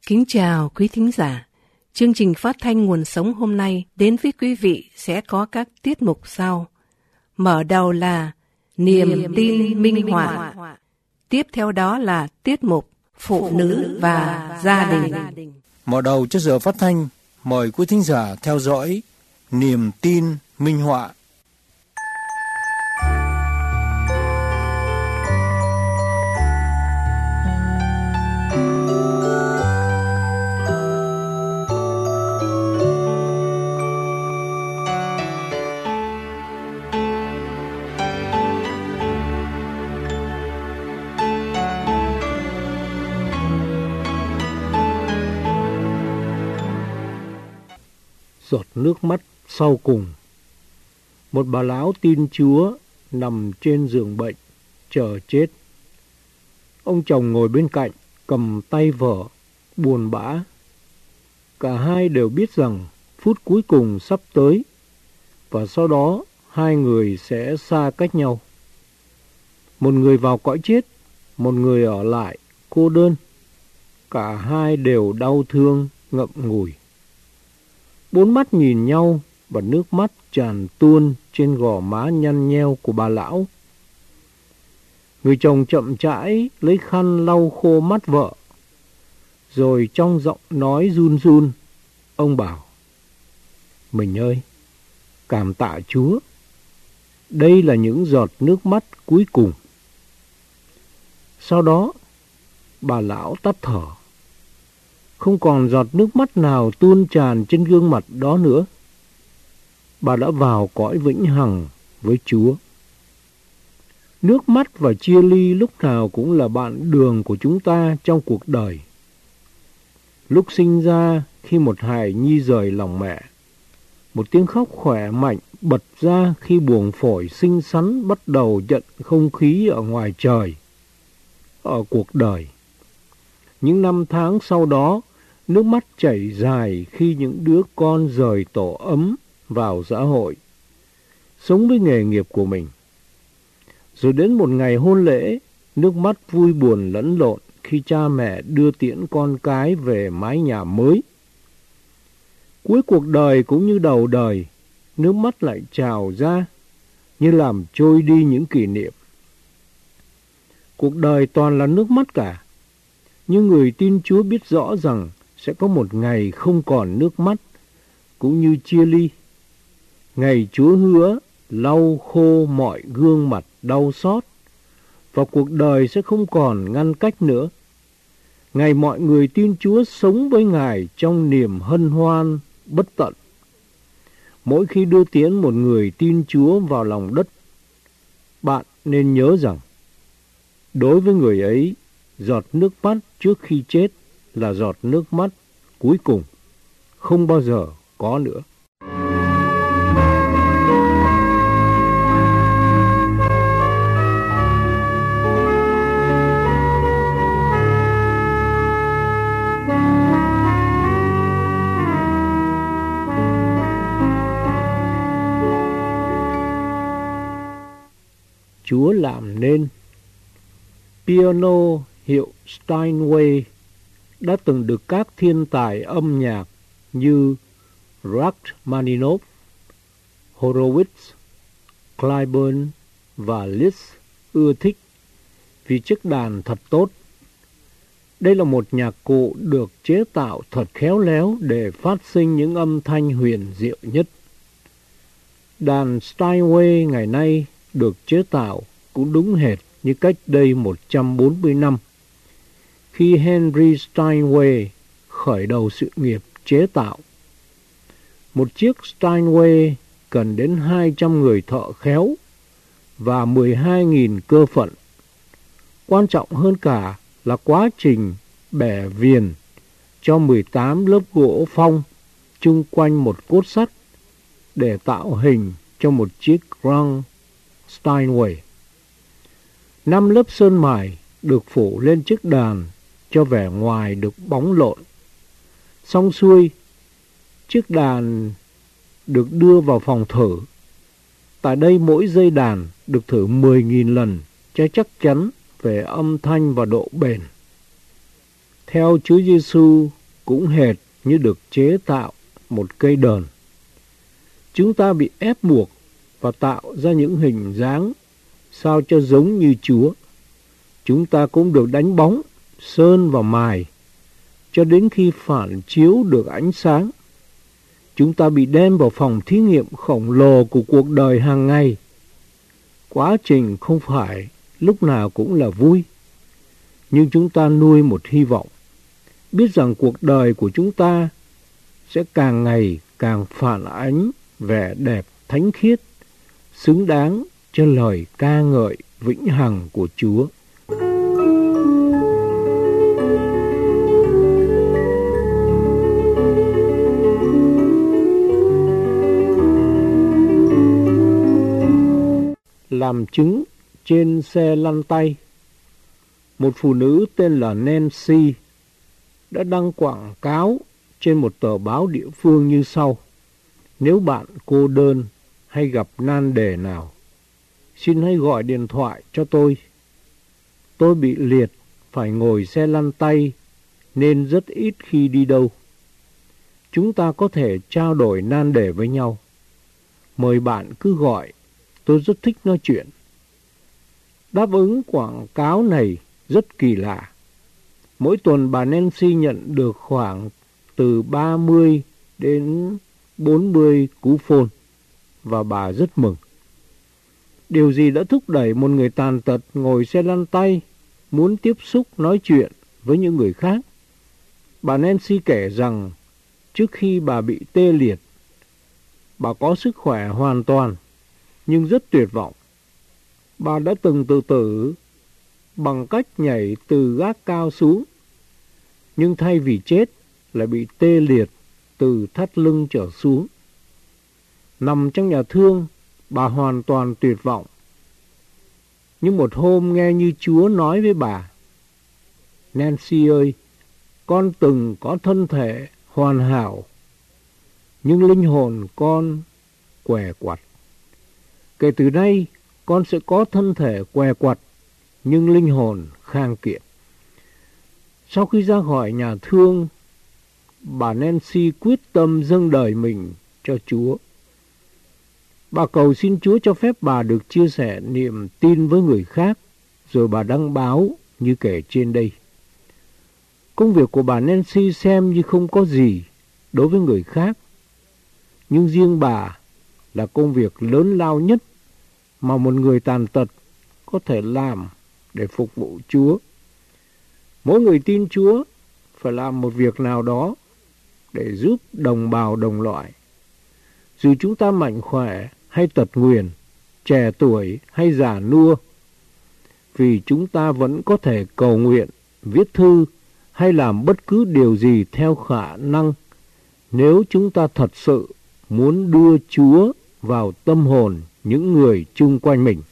Kính chào quý thính giả. Chương trình phát thanh Nguồn Sống hôm nay đến với quý vị sẽ có các tiết mục sau. Mở đầu là Niềm tin minh họa. Tiếp theo đó là tiết mục Phụ nữ và gia đình. Mở đầu cho giờ phát thanh, mời quý thính giả theo dõi Niềm tin minh họa. Giọt nước mắt sau cùng. Một bà lão tin Chúa nằm trên giường bệnh, chờ chết. Ông chồng ngồi bên cạnh, cầm tay vợ, buồn bã. Cả hai đều biết rằng phút cuối cùng sắp tới, và sau đó hai người sẽ xa cách nhau. Một người vào cõi chết, một người ở lại cô đơn. Cả hai đều đau thương, ngậm ngùi. Bốn mắt nhìn nhau và nước mắt tràn tuôn trên gò má nhăn nheo của bà lão. Người chồng chậm rãi lấy khăn lau khô mắt vợ. Rồi trong giọng nói run run, ông bảo: "Mình ơi, cảm tạ Chúa. Đây là những giọt nước mắt cuối cùng." Sau đó, bà lão tắt thở. Không còn giọt nước mắt nào tuôn tràn trên gương mặt đó nữa. Bà đã vào cõi vĩnh hằng với Chúa. Nước mắt và chia ly lúc nào cũng là bạn đường của chúng ta trong cuộc đời. Lúc sinh ra, khi một hài nhi rời lòng mẹ, một tiếng khóc khỏe mạnh bật ra khi buồng phổi xinh xắn bắt đầu nhận không khí ở ngoài trời. Ở cuộc đời, những năm tháng sau đó, nước mắt chảy dài khi những đứa con rời tổ ấm vào xã hội, sống với nghề nghiệp của mình. Rồi đến một ngày hôn lễ, nước mắt vui buồn lẫn lộn khi cha mẹ đưa tiễn con cái về mái nhà mới. Cuối cuộc đời cũng như đầu đời, nước mắt lại trào ra như làm trôi đi những kỷ niệm. Cuộc đời toàn là nước mắt cả. Nhưng người tin Chúa biết rõ rằng sẽ có một ngày không còn nước mắt, cũng như chia ly. Ngày Chúa hứa lau khô mọi gương mặt đau xót, và cuộc đời sẽ không còn ngăn cách nữa. Ngày mọi người tin Chúa sống với Ngài trong niềm hân hoan bất tận. Mỗi khi đưa tiễn một người tin Chúa vào lòng đất, bạn nên nhớ rằng đối với người ấy, giọt nước mắt trước khi chết là giọt nước mắt cuối cùng, không bao giờ có nữa. Chúa làm nên. Piano hiệu Steinway đã từng được các thiên tài âm nhạc như Rachmaninoff, Horowitz, Clyburn và Liszt ưa thích vì chiếc đàn thật tốt. Đây là một nhạc cụ được chế tạo thật khéo léo để phát sinh những âm thanh huyền diệu nhất. Đàn Steinway ngày nay được chế tạo cũng đúng hệt như cách đây 140 năm, khi Henry Steinway khởi đầu sự nghiệp chế tạo. Một chiếc Steinway cần đến 200 người thợ khéo và 12.000 cơ phận. Quan trọng hơn cả là quá trình bẻ viền cho 18 lớp gỗ phong chung quanh một cốt sắt để tạo hình cho một chiếc Grand Steinway. 5 lớp sơn mài được phủ lên chiếc đàn cho vẻ ngoài được bóng lộn. Xong xuôi, chiếc đàn được đưa vào phòng thử. Tại đây mỗi dây đàn được thử 10.000 lần cho chắc chắn về âm thanh và độ bền. theo Chúa Giêsu cũng hệt như được chế tạo một cây đờn. Chúng ta bị ép buộc và tạo ra những hình dáng sao cho giống như Chúa. Chúng ta cũng được đánh bóng, sơn và mài cho đến khi phản chiếu được ánh sáng. Chúng ta bị đem vào phòng thí nghiệm khổng lồ của cuộc đời hàng ngày. Quá trình không phải lúc nào cũng là vui, nhưng chúng ta nuôi một hy vọng, biết rằng cuộc đời của chúng ta sẽ càng ngày càng phản ánh vẻ đẹp thánh khiết, xứng đáng cho lời ca ngợi vĩnh hằng của Chúa. Làm chứng trên xe lăn tay, một phụ nữ tên là Nancy đã đăng quảng cáo trên một tờ báo địa phương như sau: nếu bạn cô đơn hay gặp nan đề nào, xin hãy gọi điện thoại cho tôi. Tôi bị liệt, phải ngồi xe lăn tay nên rất ít khi đi đâu. Chúng ta có thể trao đổi nan đề với nhau. Mời bạn cứ gọi, tôi rất thích nói chuyện. Đáp ứng quảng cáo này rất kỳ lạ. Mỗi tuần bà Nancy nhận được khoảng từ 30 đến 40 cú phone và bà rất mừng. Điều gì đã thúc đẩy một người tàn tật ngồi xe lăn tay muốn tiếp xúc nói chuyện với những người khác? Bà Nancy kể rằng trước khi bà bị tê liệt, bà có sức khỏe hoàn toàn nhưng rất tuyệt vọng. Bà đã từng tự tử bằng cách nhảy từ gác cao xuống, nhưng thay vì chết lại bị tê liệt từ thắt lưng trở xuống. Nằm trong nhà thương, bà hoàn toàn tuyệt vọng. Nhưng một hôm nghe như Chúa nói với bà: Nancy ơi, con từng có thân thể hoàn hảo, nhưng linh hồn con què quặt. Kể từ nay, con sẽ có thân thể què quặt, nhưng linh hồn khang kiện. Sau khi ra khỏi nhà thương, bà Nancy quyết tâm dâng đời mình cho Chúa. Bà cầu xin Chúa cho phép bà được chia sẻ niềm tin với người khác, rồi bà đăng báo như kể trên đây. Công việc của bà Nancy xem như không có gì đối với người khác, nhưng riêng bà là công việc lớn lao nhất mà một người tàn tật có thể làm để phục vụ Chúa. Mỗi người tin Chúa phải làm một việc nào đó để giúp đồng bào đồng loại. Dù chúng ta mạnh khỏe hay tật nguyền, trẻ tuổi hay già nua, vì chúng ta vẫn có thể cầu nguyện, viết thư hay làm bất cứ điều gì theo khả năng nếu chúng ta thật sự muốn đưa Chúa vào tâm hồn những người chung quanh mình.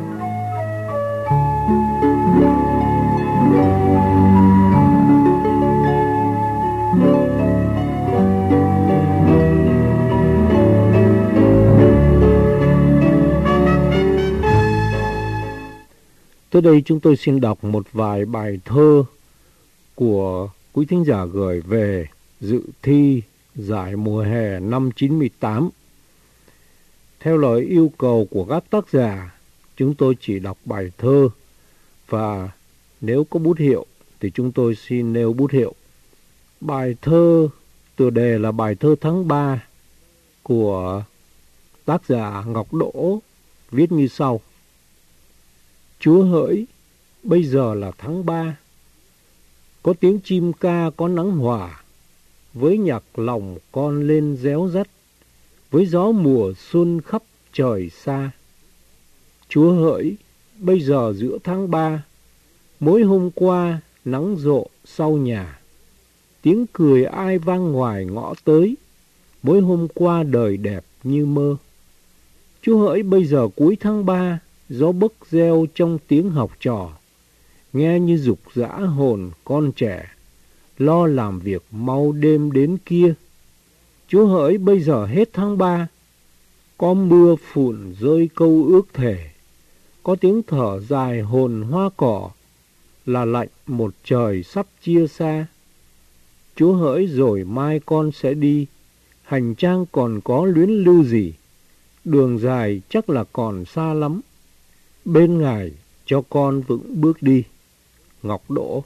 Tới đây chúng tôi xin đọc một vài bài thơ của quý thính giả gửi về dự thi giải mùa hè năm 98. Theo lời yêu cầu của các tác giả, chúng tôi chỉ đọc bài thơ, và nếu có bút hiệu thì chúng tôi xin nêu bút hiệu. Bài thơ tựa đề là bài thơ tháng 3 của tác giả Ngọc Đỗ, viết như sau: Chúa hỡi, bây giờ là tháng 3, có tiếng chim ca, có nắng hòa, với nhạc lòng con lên réo rắt, với gió mùa xuân khắp trời xa. Chúa hỡi, bây giờ giữa tháng 3, mỗi hôm qua nắng rộ sau nhà, tiếng cười ai vang ngoài ngõ tới, mỗi hôm qua đời đẹp như mơ. Chúa hỡi, bây giờ cuối tháng 3, gió bấc reo trong tiếng học trò, nghe như dục dã hồn con trẻ, lo làm việc mau đêm đến kia. Chúa hỡi, bây giờ hết tháng 3, có mưa phùn rơi câu ước thề, có tiếng thở dài hồn hoa cỏ, là lạnh một trời sắp chia xa. Chúa hỡi rồi mai con sẽ đi, hành trang còn có luyến lưu gì, đường dài chắc là còn xa lắm, bên Ngài cho con vững bước đi. Ngọc Đỗ.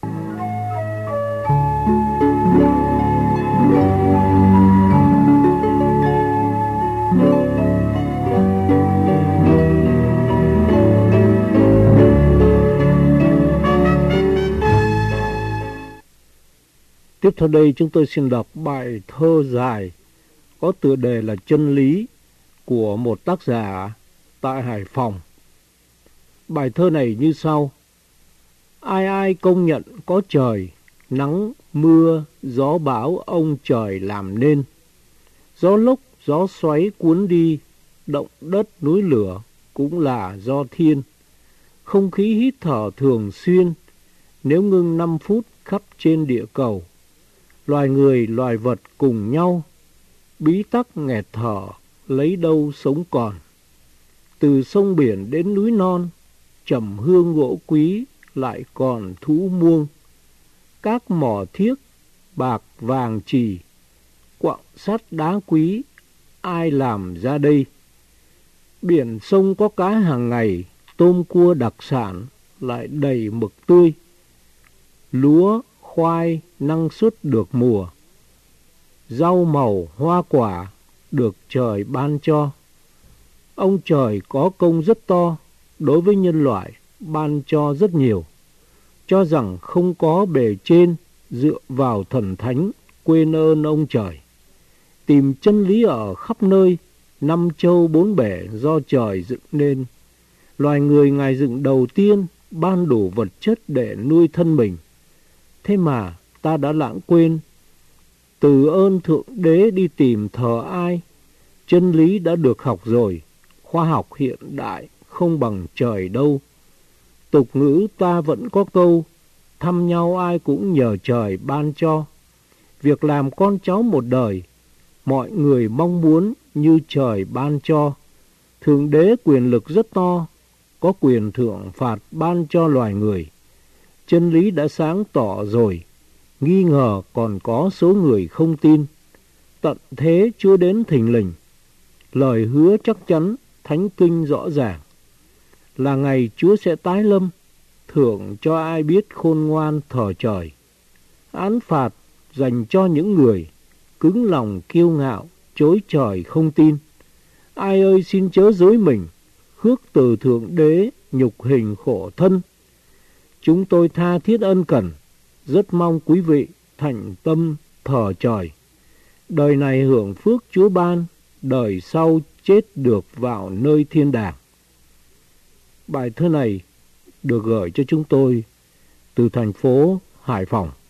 Tiếp theo đây chúng tôi xin đọc bài thơ dài có tựa đề là Chân lý của một tác giả tại Hải Phòng. Bài thơ này như sau: Ai ai công nhận có trời, nắng, mưa, gió bão ông trời làm nên. Gió lốc, gió xoáy cuốn đi, động đất núi lửa cũng là do thiên. Không khí hít thở thường xuyên, nếu ngưng 5 phút khắp trên địa cầu. Loài người, loài vật cùng nhau, bí tắc nghẹt thở, lấy đâu sống còn. Từ sông biển đến núi non, trầm hương gỗ quý lại còn thú muông. Các mỏ thiếc, bạc vàng chì, quặng sắt đá quý, ai làm ra đây? Biển sông có cá hàng ngày, tôm cua đặc sản, lại đầy mực tươi. Lúa, khoai, năng suất được mùa. Rau màu, hoa quả, được trời ban cho. Ông trời có công rất to, đối với nhân loại, ban cho rất nhiều. Cho rằng không có bề trên, dựa vào thần thánh, quên ơn ông trời. Tìm chân lý ở khắp nơi, 5 châu 4 bể do trời dựng nên. Loài người Ngài dựng đầu tiên, ban đủ vật chất để nuôi thân mình. Thế mà ta đã lãng quên. Từ ơn Thượng Đế đi tìm thờ ai? Chân lý đã được học rồi, khoa học hiện đại không bằng trời đâu. Tục ngữ ta vẫn có câu, thăm nhau ai cũng nhờ trời ban cho. Việc làm con cháu một đời, mọi người mong muốn như trời ban cho. Thượng Đế quyền lực rất to, có quyền thưởng phạt ban cho loài người. Chân lý đã sáng tỏ rồi, nghi ngờ còn có số người không tin. Tận thế chưa đến thình lình, lời hứa chắc chắn, thánh kinh rõ ràng. Là ngày Chúa sẽ tái lâm, thưởng cho ai biết khôn ngoan thờ trời. Án phạt dành cho những người cứng lòng kiêu ngạo, chối trời không tin. Ai ơi xin chớ dối mình, khước từ Thượng Đế nhục hình khổ thân. Chúng tôi tha thiết ân cần, rất mong quý vị thành tâm thờ trời. Đời này hưởng phước Chúa ban, đời sau chết được vào nơi thiên đàng. Bài thơ này được gửi cho chúng tôi từ thành phố Hải Phòng.